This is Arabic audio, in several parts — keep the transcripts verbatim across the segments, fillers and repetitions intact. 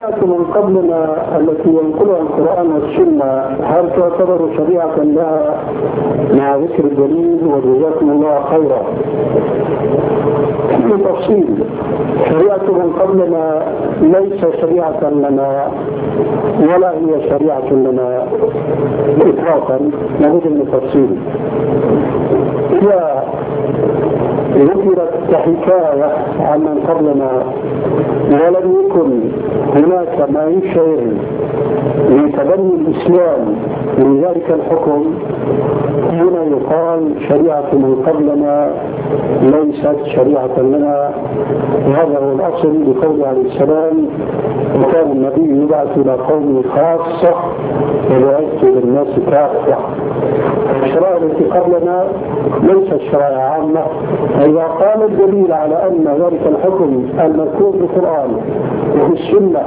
من قبلنا التي ينقلها القرآن والسنة هل تعتبر شريعة لها مع ذكر الدليل؟ وجزاكم الله خيرا. في تفصيل، شريعة من قبلنا ليس شريعة لنا ولا هي شريعة لنا إطلاقا، نريد التفصيل. إذا ذكرت كحكاية عن من قبلنا ولم يكن هناك ما يشعر لتبني الإسلام من ذلك الحكم، هنا يقال شريعة من قبلنا ليست شريعة لنا. وهذا هو الأصل بقوله عليه السلام: وكان النبي يبعث إلى قومه خاصة وبعثت للناس كافة. الشرائع التي قبلنا ليست شرائع عامة. إذا قام الدليل على أن ذلك الحكم المذكور في القرآن وفي السنة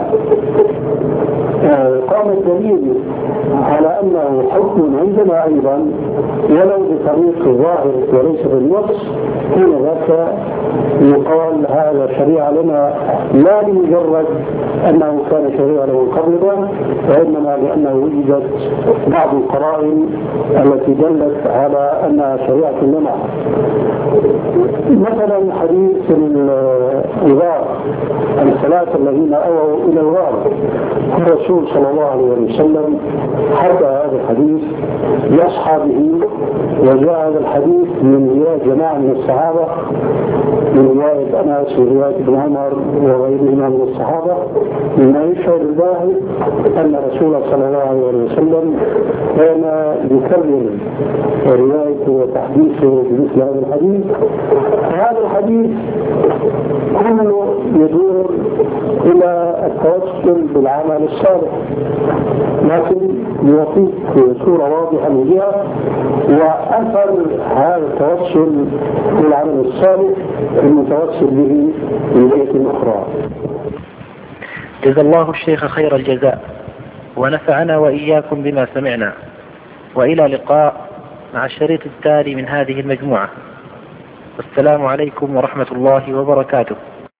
قام الدليل على أنه حكم عندنا أيضا ولو بطريق ظاهر وليس بالنص، حين ذاك يقال هذا شريعة لنا، لا لمجرد أنه كان شريعة له قبلنا، وإنما لأنه وجدت بعض القرائن التي دلت على أنها شريعة لنا. مثلا حديث الغار، الثلاثة الذين أووا إلى الغار، الرسول صلى الله عليه وسلم حتى هذا الحديث لأصحابه، وجاء هذا الحديث من رواية جماعة من الصحابة، من رواية أنس ورواية ابن عمر وغيرهما من الصحابة، مما يشعر الظاهر أن الرسول صلى الله عليه وسلم كان يكرر روايته وتحديثه بمثل هذا الحديث. هذا الحديث كله يدور إلى التوسل بالعمل الصالح، لكن يعطيك صورة واضحة لها وأثر هذا التوسل بالعمل الصالح المتوسل به من جهة أخرى. جزا الله الشيخ خير الجزاء ونفعنا وإياكم بما سمعنا، وإلى لقاء مع الشريط التالي من هذه المجموعة. والسلام عليكم ورحمة الله وبركاته.